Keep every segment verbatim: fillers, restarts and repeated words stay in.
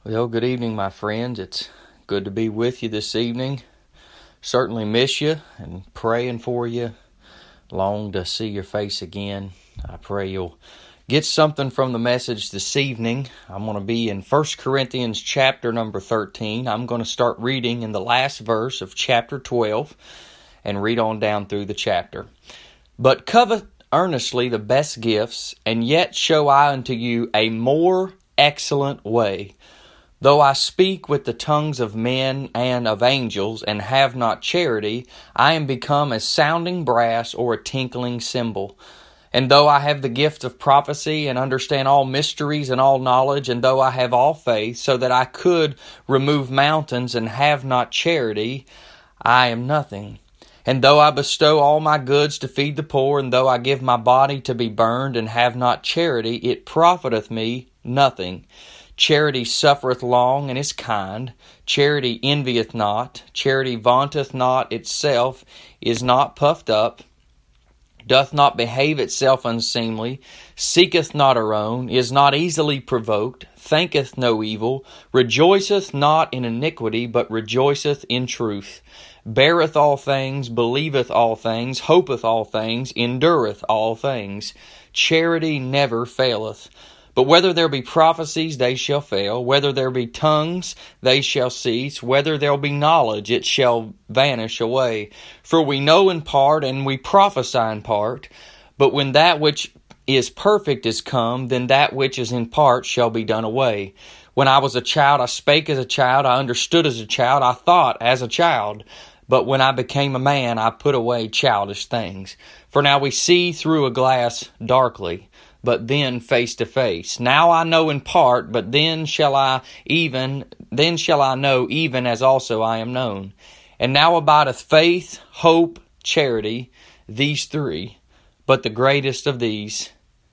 Well, good evening, my friends. It's good to be with you this evening. Certainly miss you and praying for you. Long to see your face again. I pray you'll get something from the message this evening. I'm going to be in First Corinthians chapter number thirteen. I'm going to start reading in the last verse of chapter twelve and read on down through the chapter. But covet earnestly the best gifts, and yet show I unto you a more excellent way. Though I speak with the tongues of men and of angels, and have not charity, I am become as sounding brass or a tinkling cymbal. And though I have the gift of prophecy, and understand all mysteries and all knowledge, and though I have all faith, so that I could remove mountains, and have not charity, I am nothing. And though I bestow all my goods to feed the poor, and though I give my body to be burned, and have not charity, it profiteth me nothing. Charity suffereth long and is kind. Charity envieth not. Charity vaunteth not itself, is not puffed up, doth not behave itself unseemly, seeketh not her own, is not easily provoked, thinketh no evil, rejoiceth not in iniquity, but rejoiceth in truth, beareth all things, believeth all things, hopeth all things, endureth all things. Charity never faileth. But whether there be prophecies, they shall fail. Whether there be tongues, they shall cease. Whether there be knowledge, it shall vanish away. For we know in part, and we prophesy in part. But when that which is perfect is come, then that which is in part shall be done away. When I was a child, I spake as a child. I understood as a child. I thought as a child. But when I became a man, I put away childish things. For now we see through a glass darkly, but then face to face. Now I know in part, but then shall I even, then shall I know even as also I am known. And now abideth faith, hope, charity, these three. But the greatest of these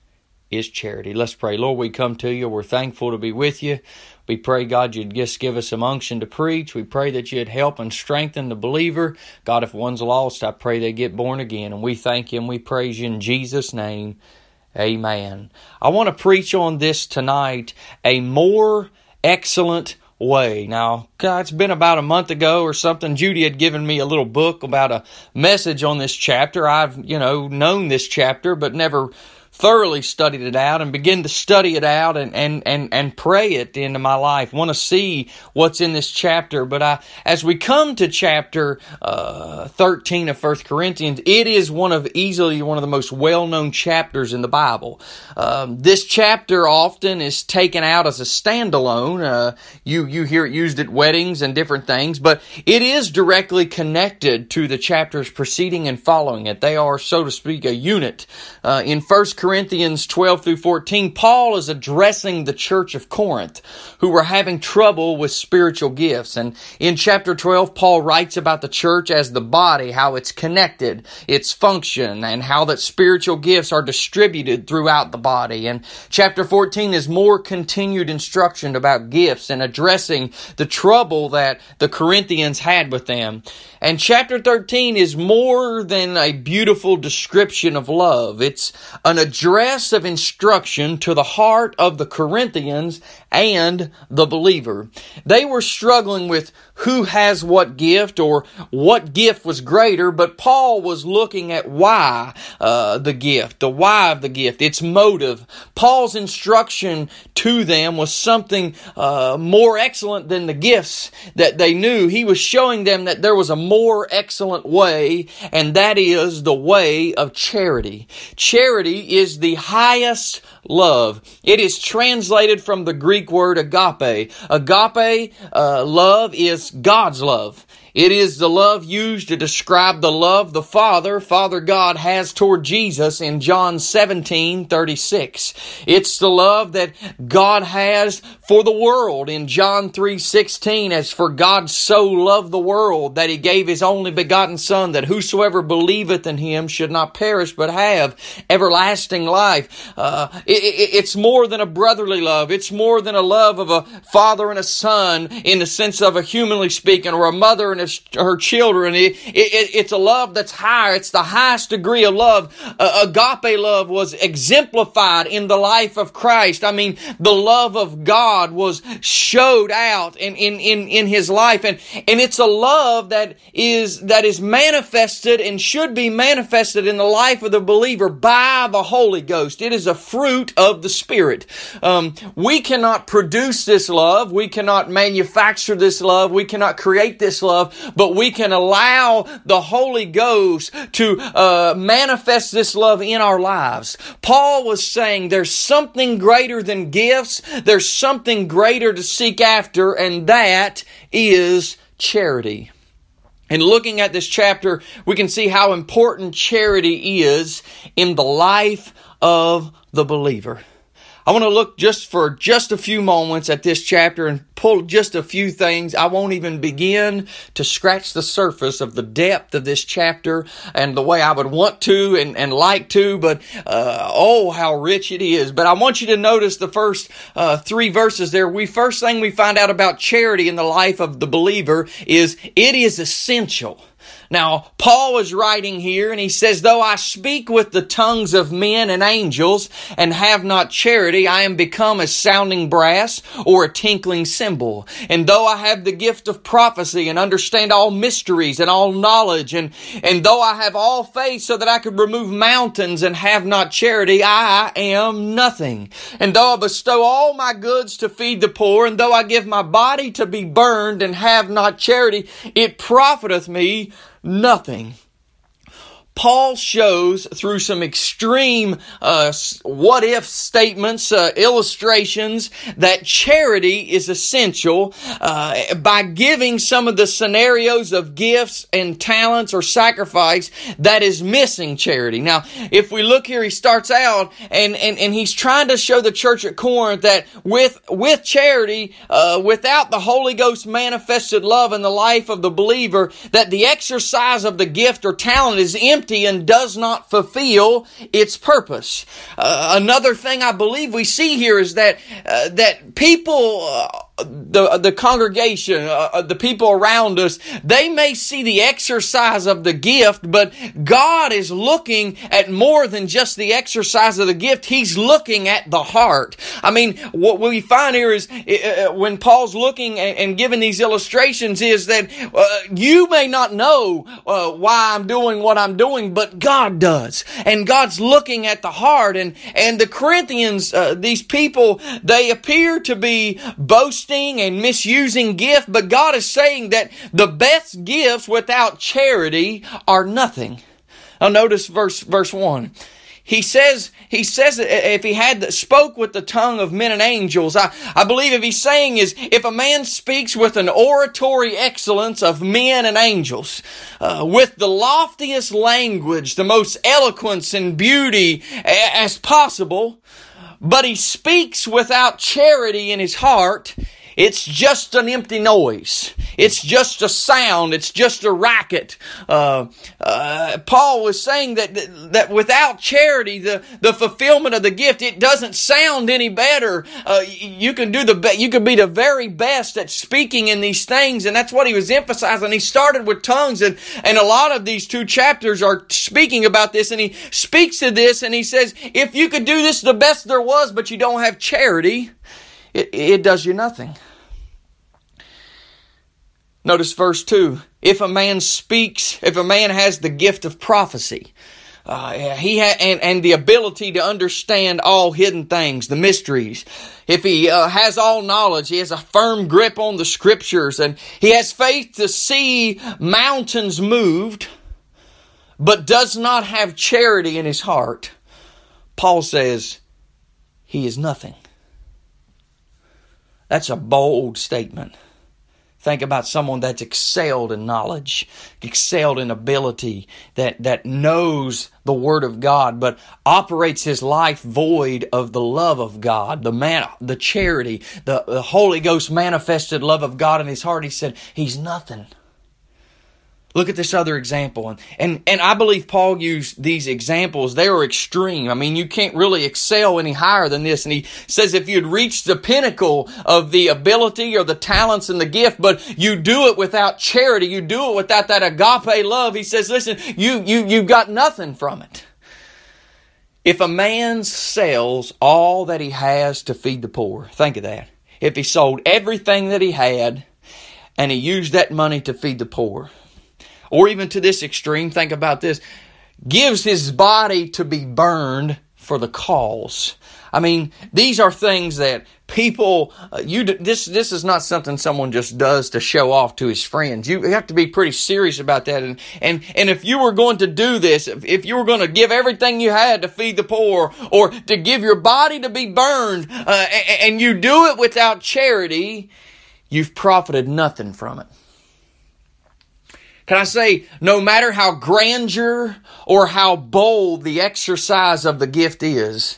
is charity. Let's pray. Lord, we come to you. We're thankful to be with you. We pray, God, you'd just give us some unction to preach. We pray that you'd help and strengthen the believer. God, if one's lost, I pray they get born again. And we thank you and we praise you in Jesus' name. Amen. I want to preach on this tonight, a more excellent way. Now, it's been about a month ago or something. Judy had given me a little book about a message on this chapter. I've, you know, known this chapter, but never thoroughly studied it out and begin to study it out and, and, and, and pray it into my life. Want to see what's in this chapter. But I, as we come to chapter uh, thirteen of First Corinthians, it is one of easily one of the most well-known chapters in the Bible. Um, this chapter often is taken out as a standalone. Uh, you, you hear it used at weddings and different things, but it is directly connected to the chapters preceding and following it. They are, so to speak, a unit. Uh, in First Corinthians twelve through fourteen, Paul is addressing the church of Corinth, who were having trouble with spiritual gifts. And in chapter twelve, Paul writes about the church as the body, how it's connected, its function, and how that spiritual gifts are distributed throughout the body. And chapter fourteen is more continued instruction about gifts and addressing the trouble that the Corinthians had with them. And chapter thirteen is more than a beautiful description of love. It's an address of instruction to the heart of the Corinthians and the believer. They were struggling with who has what gift or what gift was greater, but Paul was looking at why uh, the gift, the why of the gift, its motive. Paul's instruction to them was something uh, more excellent than the gifts that they knew. He was showing them that there was a more excellent way, and that is the way of charity. Charity is the highest love. It is translated from the Greek word agape. Agape uh, love is God's love. It is the love used to describe the love the Father, Father God, has toward Jesus in John seventeen thirty-six. It's the love that God has for the world in John three sixteen. As for God so loved the world that He gave His only begotten Son, that whosoever believeth in Him should not perish but have everlasting life. Uh, it, it, it's more than a brotherly love. It's more than a love of a father and a son in the sense of a humanly speaking, or a mother and his, her children. It, it, it's a love that's higher. It's the highest degree of love. Uh, agape love was exemplified in the life of Christ. I mean, the love of God was showed out in, in, in, in His life. And, and it's a love that is, that is manifested and should be manifested in the life of the believer by the Holy Ghost. It is a fruit of the Spirit. Um, we cannot produce this love. We cannot manufacture this love. We cannot create this love, but we can allow the Holy Ghost to uh, manifest this love in our lives. Paul was saying there's something greater than gifts. There's something greater to seek after, and that is charity. And looking at this chapter, we can see how important charity is in the life of the believer. I want to look just for just a few moments at this chapter and pull just a few things. I won't even begin to scratch the surface of the depth of this chapter and the way I would want to and, and like to, but uh, oh, how rich it is. But I want you to notice the first uh, three verses there. We first thing we find out about charity in the life of the believer is it is essential. Now, Paul is writing here, and he says, though I speak with the tongues of men and angels and have not charity, I am become as sounding brass or a tinkling cymbal. And though I have the gift of prophecy and understand all mysteries and all knowledge, and, and though I have all faith so that I could remove mountains and have not charity, I am nothing. And though I bestow all my goods to feed the poor, and though I give my body to be burned and have not charity, it profiteth me nothing. Paul shows through some extreme uh, what-if statements, uh, illustrations, that charity is essential uh, by giving some of the scenarios of gifts and talents or sacrifice that is missing charity. Now, if we look here, he starts out and, and, and he's trying to show the church at Corinth that with, with charity, uh, without the Holy Ghost manifested love in the life of the believer, that the exercise of the gift or talent is empty and does not fulfill its purpose. Uh, another thing I believe we see here is that uh, that people, uh, the the congregation, uh, the people around us, they may see the exercise of the gift, but God is looking at more than just the exercise of the gift. He's looking at the heart. I mean, what we find here is uh, when Paul's looking and, and giving these illustrations is that uh, you may not know uh, why I'm doing what I'm doing, but God does. And God's looking at the heart. And, and the Corinthians, uh, these people, they appear to be boasting and misusing gift, but God is saying that the best gifts without charity are nothing. Now notice verse, verse one. He says, he says if he had spoke with the tongue of men and angels, I, I believe if he's saying is, if a man speaks with an oratory excellence of men and angels, uh, with the loftiest language, the most eloquence and beauty as possible, but he speaks without charity in his heart, it's just an empty noise. It's just a sound. It's just a racket. Uh, uh, Paul was saying that that without charity, the, the fulfillment of the gift, it doesn't sound any better. Uh, you can do the be- you can be the very best at speaking in these things, and that's what he was emphasizing. He started with tongues, and and a lot of these two chapters are speaking about this. And he speaks to this, and he says, if you could do this the best there was, but you don't have charity, It, it does you nothing. Notice verse two. If a man speaks, if a man has the gift of prophecy, uh, he ha- and, and the ability to understand all hidden things, the mysteries. If he uh, has all knowledge, he has a firm grip on the scriptures, and he has faith to see mountains moved, but does not have charity in his heart, Paul says he is nothing. That's a bold statement. Think about someone that's excelled in knowledge, excelled in ability, that, that knows the Word of God, but operates his life void of the love of God, the man, the charity, the, the Holy Ghost manifested love of God in his heart. He said, he's nothing. Look at this other example. And, and, and I believe Paul used these examples. They are extreme. I mean, you can't really excel any higher than this. And he says if you'd reached the pinnacle of the ability or the talents and the gift, but you do it without charity, you do it without that agape love, he says, listen, you, you, you've got nothing from it. If a man sells all that he has to feed the poor, think of that. If he sold everything that he had and he used that money to feed the poor, or even to this extreme, think about this, gives his body to be burned for the cause. I mean, these are things that people, uh, you this this is not something someone just does to show off to his friends. You have to be pretty serious about that. And and, and if you were going to do this, if, if you were going to give everything you had to feed the poor, or to give your body to be burned, uh, and, and you do it without charity, you've profited nothing from it. Can I say, no matter how grandeur or how bold the exercise of the gift is,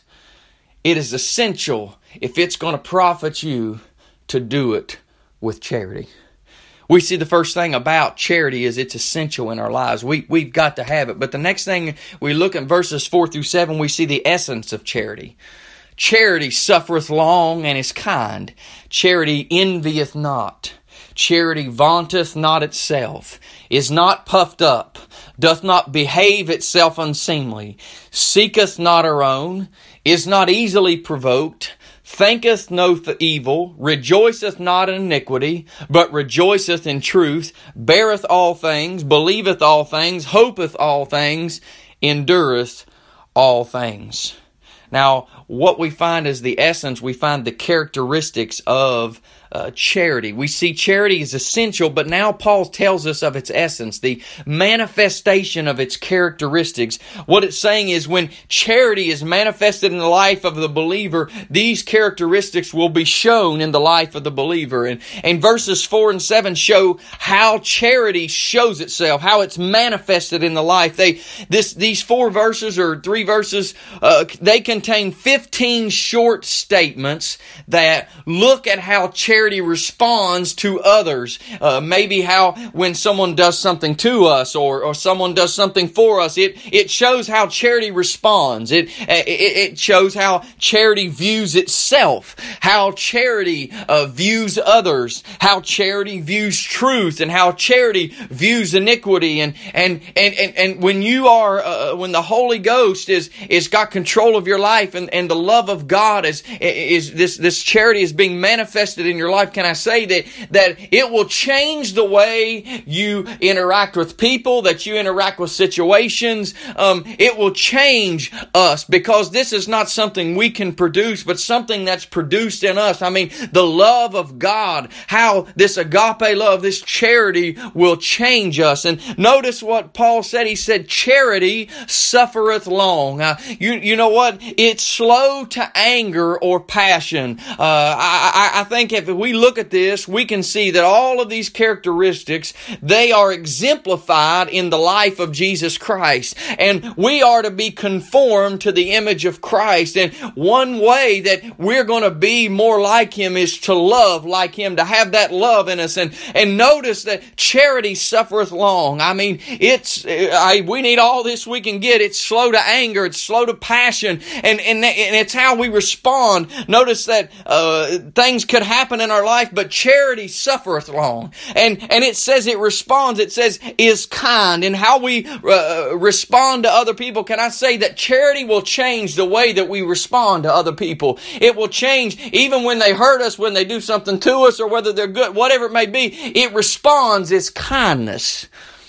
it is essential, if it's going to profit you, to do it with charity. We see the first thing about charity is it's essential in our lives. We, we've got to have it. But the next thing we look at verses four through seven, we see the essence of charity. Charity suffereth long and is kind. Charity envieth not. Charity vaunteth not itself, is not puffed up, doth not behave itself unseemly, seeketh not her own, is not easily provoked, thinketh no th- evil, rejoiceth not in iniquity, but rejoiceth in truth, beareth all things, believeth all things, hopeth all things, endureth all things. Now, what we find is the essence, we find the characteristics of Uh, charity. We see charity is essential, but now Paul tells us of its essence, the manifestation of its characteristics. What it's saying is when charity is manifested in the life of the believer, these characteristics will be shown in the life of the believer. And, and verses four and seven show how charity shows itself, how it's manifested in the life. They, this, these four verses or three verses, uh, they contain fifteen short statements that look at how charity responds to others. Uh, maybe how when someone does something to us or, or someone does something for us, it, it shows how charity responds. It, it, it shows how charity views itself, how charity uh, views others, how charity views truth, and how charity views iniquity. And, and, and, and, and when you are, uh, when the Holy Ghost is, is got control of your life and, and the love of God is, is this, this charity is being manifested in your life, can I say that, that it will change the way you interact with people, that you interact with situations. Um, it will change us because this is not something we can produce, but something that's produced in us. I mean, the love of God, how this agape love, this charity will change us. And notice what Paul said. He said, charity suffereth long. Uh, you, you know what? It's slow to anger or passion. Uh, I, I, I think if we look at this, we can see that all of these characteristics, they are exemplified in the life of Jesus Christ. And we are to be conformed to the image of Christ. And one way that we're going to be more like Him is to love like Him, to have that love in us. And, and notice that charity suffereth long. I mean, it's, I, we need all this we can get. It's slow to anger. It's slow to passion. And, and, and it's how we respond. Notice that uh, things could happen in our life, but charity suffereth long. And and it says it responds, it says is kind. And how we uh, respond to other people, can I say that charity will change the way that we respond to other people. It will change even when they hurt us, when they do something to us, or whether they're good, whatever it may be. It responds as kindness.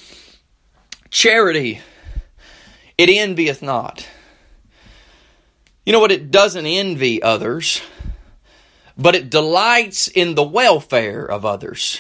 Charity, it envieth not. You know what? It doesn't envy others, but it delights in the welfare of others.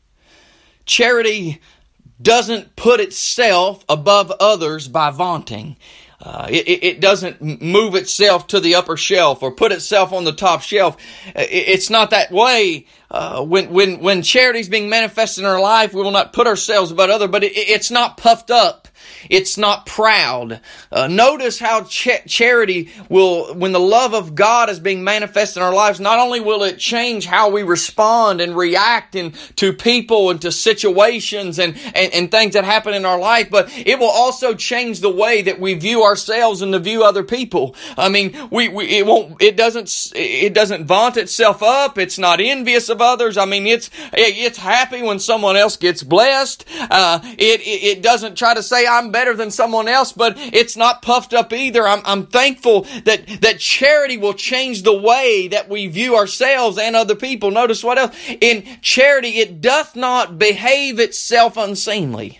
Charity doesn't put itself above others by vaunting. Uh, it, it doesn't move itself to the upper shelf or put itself on the top shelf. It's not that way. Uh, when when when charity is being manifested in our life, we will not put ourselves above others, but it, it's not puffed up. It's not proud. Uh, notice how ch- charity will, when the love of God is being manifested in our lives, not only will it change how we respond and react in, to people and to situations and, and, and things that happen in our life, but it will also change the way that we view ourselves and to view other people. I mean, we, we it won't, it doesn't, it doesn't vaunt itself up. It's not envious of others. I mean, it's, it's happy when someone else gets blessed. Uh, it, it, it doesn't try to say I'm better than someone else, but it's not puffed up either. I'm, I'm thankful that, that charity will change the way that we view ourselves and other people. Notice what else? In charity, it doth not behave itself unseemly.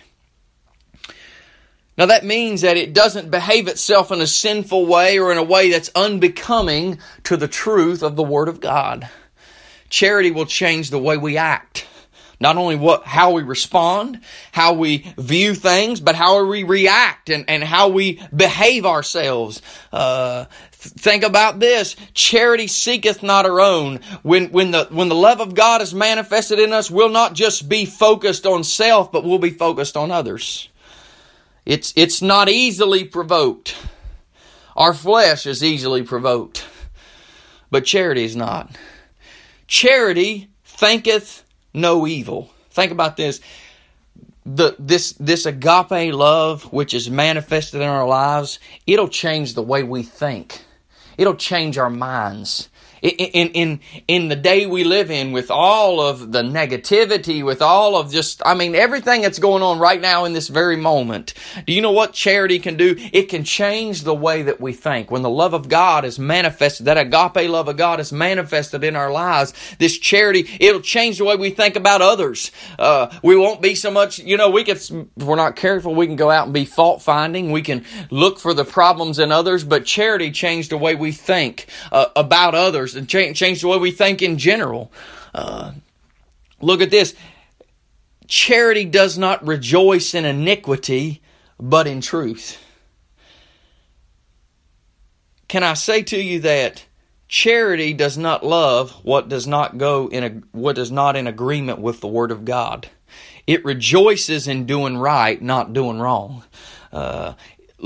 Now that means that it doesn't behave itself in a sinful way or in a way that's unbecoming to the truth of the Word of God. Charity will change the way we act. Not only what, how we respond, how we view things, but how we react and, and how we behave ourselves. Uh, think about this. Charity seeketh not her own. When, when the, when the love of God is manifested in us, we'll not just be focused on self, but we'll be focused on others. It's, it's not easily provoked. Our flesh is easily provoked, but charity is not. Charity thinketh no evil. Think about this. The, this, this agape love, which is manifested in our lives, it'll change the way we think. It'll change our minds. In, in, in the day we live in, with all of the negativity, with all of just, I mean, everything that's going on right now in this very moment, do you know what charity can do? It can change the way that we think. When the love of God is manifested, that agape love of God is manifested in our lives, this charity, it'll change the way we think about others. Uh, we won't be so much, you know, we could, if we're not careful, we can go out and be fault finding. We can look for the problems in others, but charity changed the way we think uh, about others. And change, change the way we think in general. Uh, look at this. Charity does not rejoice in iniquity, but in truth. Can I say to you that charity does not love what does not go in a, what is not in agreement with the Word of God? It rejoices in doing right, not doing wrong. Uh,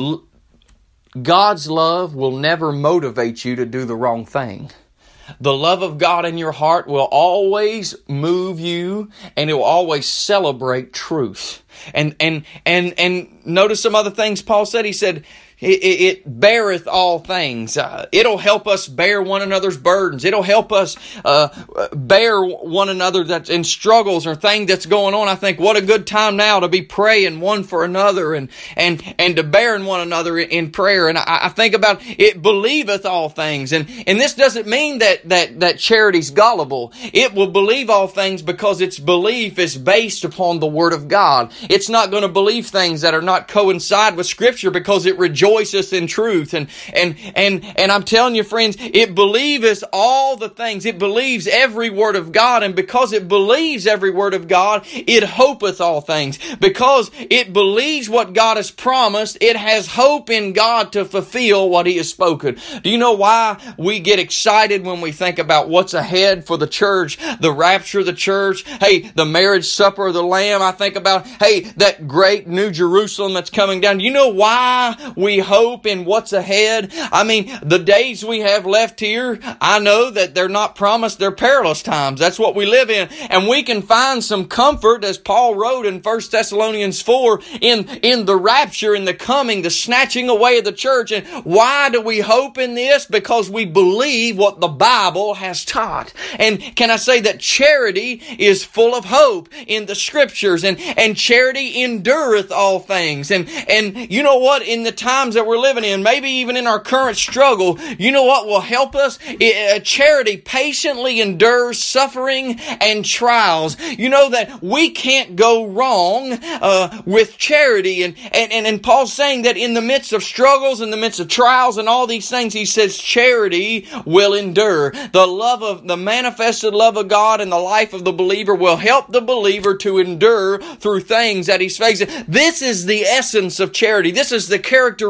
God's love will never motivate you to do the wrong thing. The love of God in your heart will always move you, and it will always celebrate truth. And and and and notice some other things Paul said. He said, It, it beareth all things. Uh, it'll help us bear one another's burdens. It'll help us uh, bear one another that's in struggles or thing that's going on. I think what a good time now to be praying one for another and and and to bearing one another in, in prayer. And I, I think about it believeth all things. And and this doesn't mean that that that charity's gullible. It will believe all things because its belief is based upon the Word of God. It's not going to believe things that are not coincide with Scripture because it rejoices Rejoiceth in truth. And, and, and, and I'm telling you, friends, it believeth all the things. It believes every word of God. And because it believes every word of God, it hopeth all things. Because it believes what God has promised, it has hope in God to fulfill what He has spoken. Do you know why we get excited when we think about what's ahead for the church, the rapture of the church, hey, the marriage supper of the Lamb? I think about, hey, that great New Jerusalem that's coming down. Do you know why we hope in what's ahead? I mean, the days we have left here, I know that they're not promised, they're perilous times. That's what we live in. And we can find some comfort, as Paul wrote in First Thessalonians four, in, in the rapture, in the coming, the snatching away of the church. And why do we hope in this? Because we believe what the Bible has taught. And can I say that charity is full of hope in the Scriptures, and, and charity endureth all things. And, and you know what? In the times that we're living in, maybe even in our current struggle, you know what will help us? It, uh, charity patiently endures suffering and trials. You know that we can't go wrong uh, with charity. And, and, and, and Paul's saying that in the midst of struggles, in the midst of trials and all these things, he says charity will endure. The love of, the manifested love of God in the life of the believer will help the believer to endure through things that he's facing. This is the essence of charity. This is the characteristic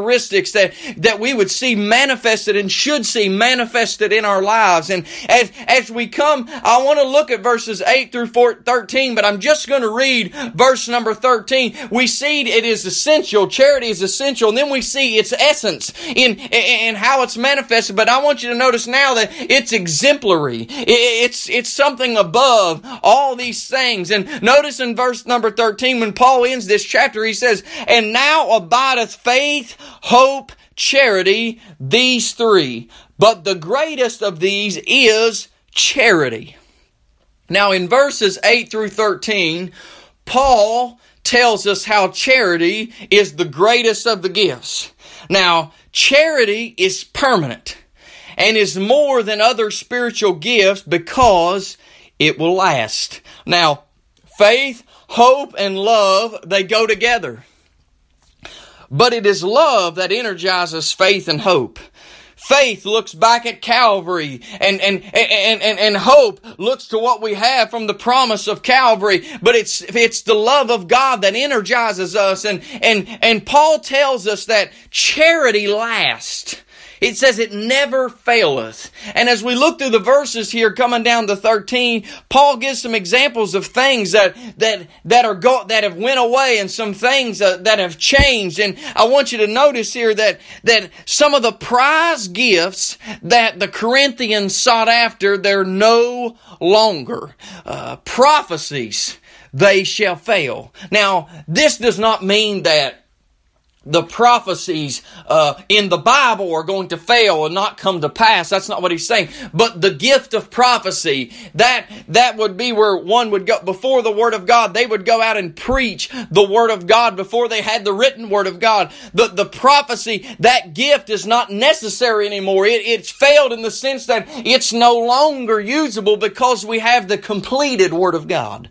characteristics that, that we would see manifested and should see manifested in our lives. And as, as we come, I want to look at verses eight through thirteen, but I'm just going to read verse number thirteen. We see it is essential. Charity is essential. And then we see its essence in, in how it's manifested. But I want you to notice now that it's exemplary. It's, it's something above all these things. And notice in verse number thirteen, when Paul ends this chapter, he says, "And now abideth faith, hope, charity, these three. But the greatest of these is charity." Now in verses eight through thirteen, Paul tells us how charity is the greatest of the gifts. Now, charity is permanent and is more than other spiritual gifts because it will last. Now, faith, hope, and love, they go together. But it is love that energizes faith and hope. Faith looks back at Calvary, and, and, and, and, and hope looks to what we have from the promise of Calvary. But it's, it's the love of God that energizes us. And, and, and Paul tells us that charity lasts. It says it never faileth. And as we look through the verses here coming down to thirteen, Paul gives some examples of things that that that are go, that have went away and some things uh, that have changed. And I want you to notice here that that some of the prize gifts that the Corinthians sought after, they're no longer. Uh, prophecies, they shall fail. Now, this does not mean that the prophecies uh, in the Bible are going to fail and not come to pass. That's not what he's saying. But the gift of prophecy, that that would be where one would go before the Word of God. They would go out and preach the Word of God before they had the written Word of God. The, the prophecy, that gift is not necessary anymore. It, it's failed in the sense that it's no longer usable because we have the completed Word of God.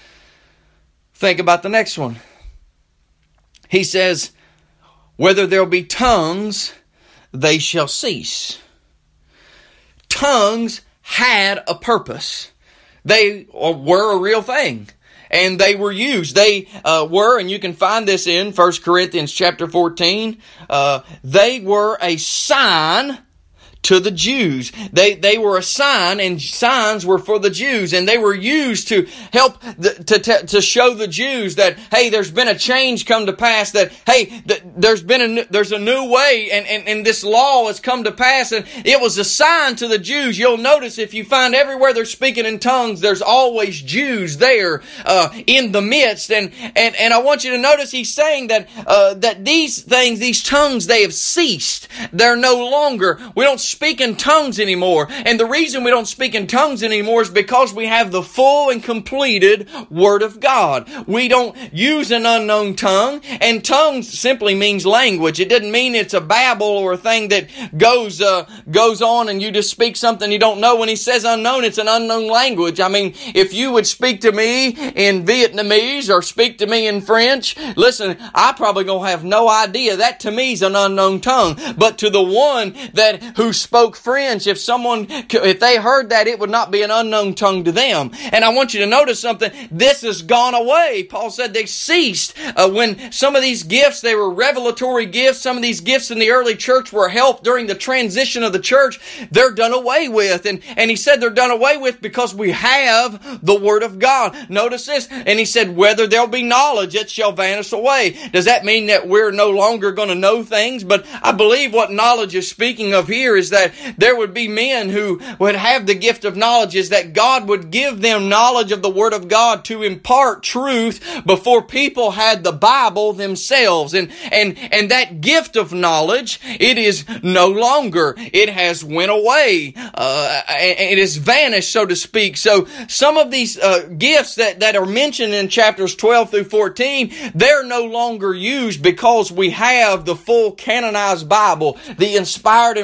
Think about the next one. He says, "Whether there'll be tongues, they shall cease." Tongues had a purpose. They were a real thing. And they were used. They uh, were, and you can find this in First Corinthians chapter fourteen, uh, they were a sign to the Jews. They they were a sign, and signs were for the Jews, and they were used to help the, to, to to show the Jews that, hey, there's been a change come to pass. That hey, th- there's been a there's a new way, and, and and this law has come to pass, and it was a sign to the Jews. You'll notice if you find everywhere they're speaking in tongues, there's always Jews there uh, in the midst, and and and I want you to notice he's saying that uh, that these things, these tongues, they have ceased. They're no longer. We don't speak in tongues anymore. And the reason we don't speak in tongues anymore is because we have the full and completed Word of God. We don't use an unknown tongue, and tongues simply means language. It doesn't mean it's a babble or a thing that goes uh, goes on and you just speak something you don't know. When he says unknown, it's an unknown language. I mean, if you would speak to me in Vietnamese or speak to me in French, listen, I probably gonna have no idea. That to me is an unknown tongue. But to the one that who spoke French, if someone, if they heard that, it would not be an unknown tongue to them. And I want you to notice something. This has gone away. Paul said they ceased uh, when some of these gifts, they were revelatory gifts. Some of these gifts in the early church were helped during the transition of the church. They're done away with. And, and he said they're done away with because we have the Word of God. Notice this. And he said, whether there'll be knowledge, it shall vanish away. Does that mean that we're no longer going to know things? But I believe what knowledge is speaking of here is that there would be men who would have the gift of knowledge, is that God would give them knowledge of the Word of God to impart truth before people had the Bible themselves. And, and, and that gift of knowledge, it is no longer. It has went away. Uh, it has vanished, so to speak. So some of these uh, gifts that, that are mentioned in chapters twelve through fourteen, they're no longer used because we have the full canonized Bible, the inspired and preserved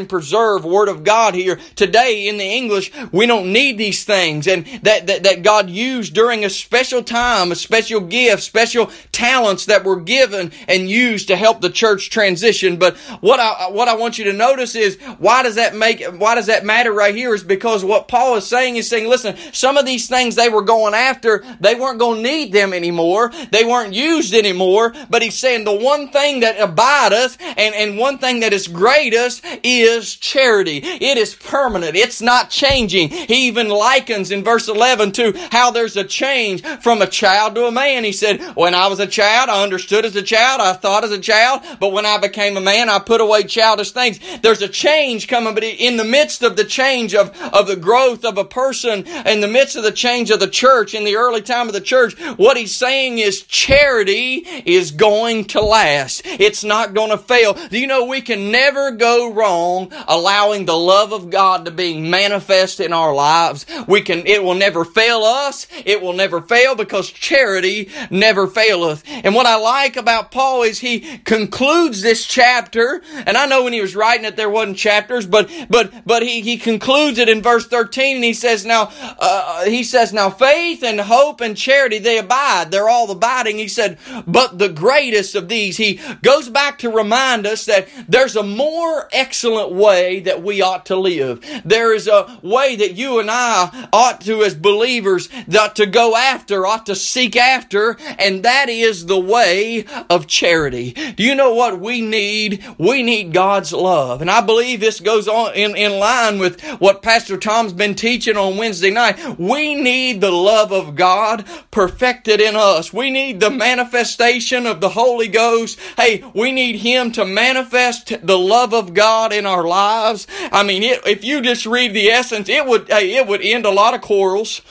serve Word of God here. Today in the English, we don't need these things. And that, that, that God used during a special time, a special gift, special talents that were given and used to help the church transition. But what I, what I want you to notice is, why does that make, why does that matter right here is because what Paul is saying is saying, listen, some of these things they were going after, they weren't going to need them anymore. They weren't used anymore. But he's saying the one thing that abideth and, and one thing that is greatest is charity. It is permanent. It's not changing. He even likens in verse eleven to how there's a change from a child to a man. He said, when I was a child, I understood as a child, I thought as a child, but when I became a man, I put away childish things. There's a change coming, but in the midst of the change of, of the growth of a person, in the midst of the change of the church, in the early time of the church, what he's saying is charity is going to last. It's not going to fail. Do you know we can never go wrong allowing the love of God to be manifest in our lives? We can, it will never fail us. It will never fail because charity never faileth. And what I like about Paul is he concludes this chapter, and I know when he was writing it there wasn't chapters, but but but he, he concludes it in verse thirteen, and he says now uh, he says now faith and hope and charity, they abide. They're all abiding. He said, but the greatest of these, he goes back to remind us that there's a more excellent way that we ought to live. There is a way that you and I ought to, as believers, ought to go after, ought to seek after, and that is the way of charity. Do you know what we need? We need God's love. And I believe this goes on in, in line with what Pastor Tom's been teaching on Wednesday night. We need the love of God perfected in us. We need the manifestation of the Holy Ghost. Hey, we need Him to manifest the love of God in our lives. I mean, it, if you just read the essence, it would, hey, it would end a lot of quarrels.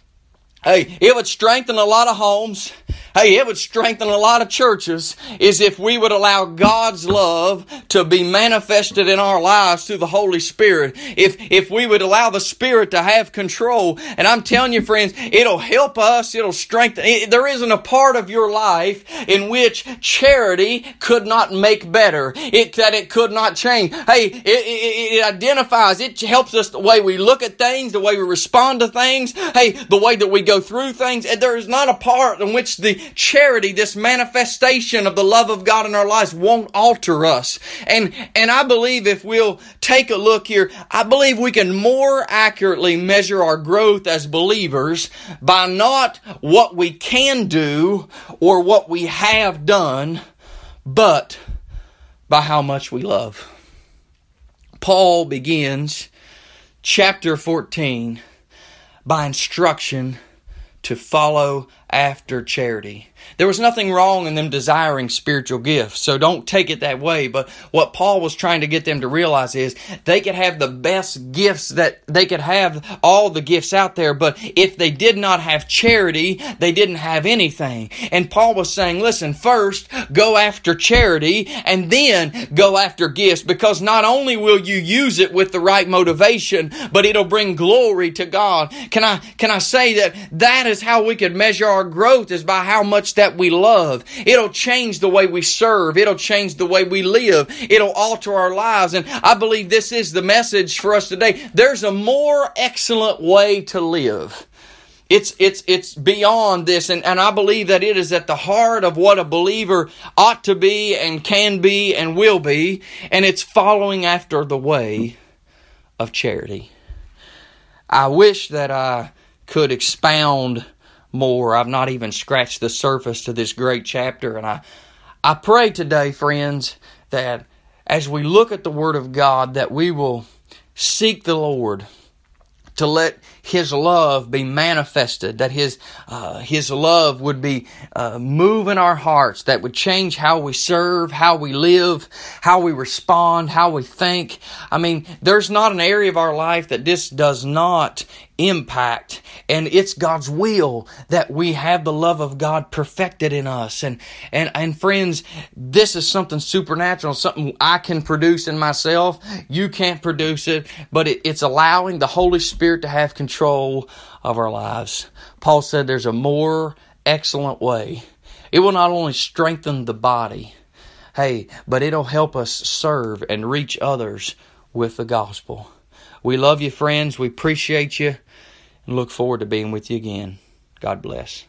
Hey, it would strengthen a lot of homes. Hey, it would strengthen a lot of churches is if we would allow God's love to be manifested in our lives through the Holy Spirit. If if we would allow the Spirit to have control. And I'm telling you, friends, it'll help us. It'll strengthen. It, there isn't a part of your life in which charity could not make better. It that it could not change. Hey, it, it, it identifies. It helps us the way we look at things, the way we respond to things. Hey, the way that we go through things. And there is not a part in which the charity, this manifestation of the love of God in our lives, won't alter us. And and I believe if we'll take a look here, I believe we can more accurately measure our growth as believers by not what we can do or what we have done, but by how much we love. Paul begins chapter fourteen by instruction to follow after charity. There was nothing wrong in them desiring spiritual gifts, so don't take it that way. But what Paul was trying to get them to realize is they could have the best gifts, that they could have all the gifts out there, but if they did not have charity, they didn't have anything. And Paul was saying, listen, first go after charity and then go after gifts, because not only will you use it with the right motivation, but it'll bring glory to God. Can I can I say that that is how we could measure our growth, is by how much that we love. It'll change the way we serve. It'll change the way we live. It'll alter our lives. And I believe this is the message for us today. There's a more excellent way to live. It's it's it's beyond this, and, and I believe that it is at the heart of what a believer ought to be and can be and will be, and it's following after the way of charity. I wish that I could expound more. I've not even scratched the surface to this great chapter, and I I pray today, friends, that as we look at the Word of God, that we will seek the Lord to let His love be manifested, that His uh, His love would be uh, moving our hearts, that would change how we serve, how we live, how we respond, how we think. I mean, there's not an area of our life that this does not impact, and it's God's will that we have the love of God perfected in us. And and and friends, this is something supernatural, something I can produce in myself. You can't produce it, but it, it's allowing the Holy Spirit to have control of our lives. Paul said there's a more excellent way. It will not only strengthen the body, hey, but it'll help us serve and reach others with the gospel. We love you, friends. We appreciate you and look forward to being with you again. God bless.